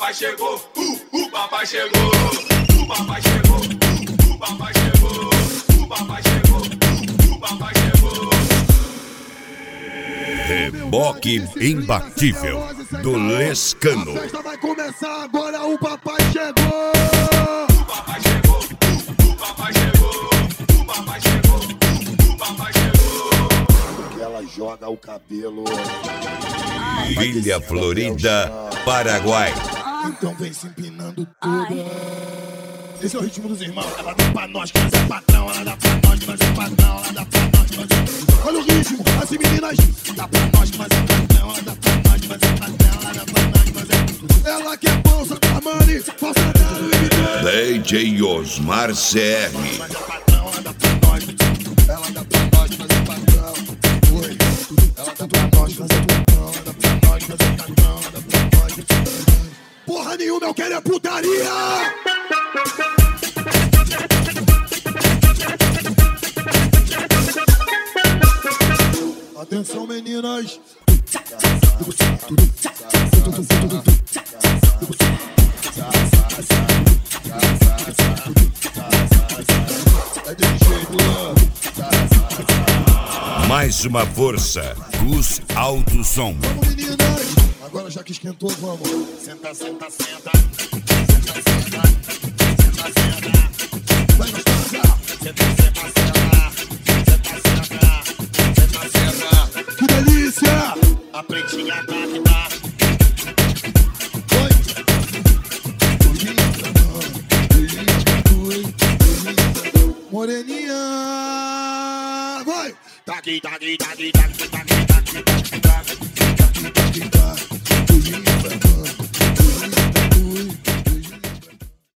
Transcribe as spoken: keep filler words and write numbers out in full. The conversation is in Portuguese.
papai chegou, uh, o papai chegou, o papai chegou, uh, o papai chegou, o papai chegou, uh, o papai chegou. Reboque imbatível do Lescano. A festa vai começar agora, o papai chegou. O papai chegou, uh, o papai chegou, o papai chegou, uh, o papai chegou. Que ela joga o cabelo. Ilha Florida, Paraguai. Então vem se empinando toda. Esse é o ritmo dos irmãos. Ela dá pra nós que nós é patrão. Ela dá pra nós que nós é patrão. Ela dá pra nós que nós é... Olha o ritmo, as meninas. Dá pra nós que nós é patrão. Ela dá pra nós que nós é patrão. Ela dá pra nós que nós é... Ela quer bolsa da Armani, bolsa da Louis D J Osmar C R. Ela dá pra nós, ela dá pra nós que nós é patrão. Oi, ela dá pra nós que nós é patrão. Ela dá pra nós que nós é patrão. Ela dá pra nós que nós é patrão. Porra nenhuma, eu quero é putaria! Atenção, meninas! É desse jeito, Mais uma força, Gus Alto Som. vamos, meninas! Agora já que esquentou, vamos! Senta, senta, senta! Senta, senta! Senta, senta! Vai gostosa! Senta, senta, senta! Senta, senta! Senta, senta! Que delícia! A pretinha grávida! Oi! Moreninha! Vai! Taqui, taqui, taqui, taqui, taqui, taqui, taqui.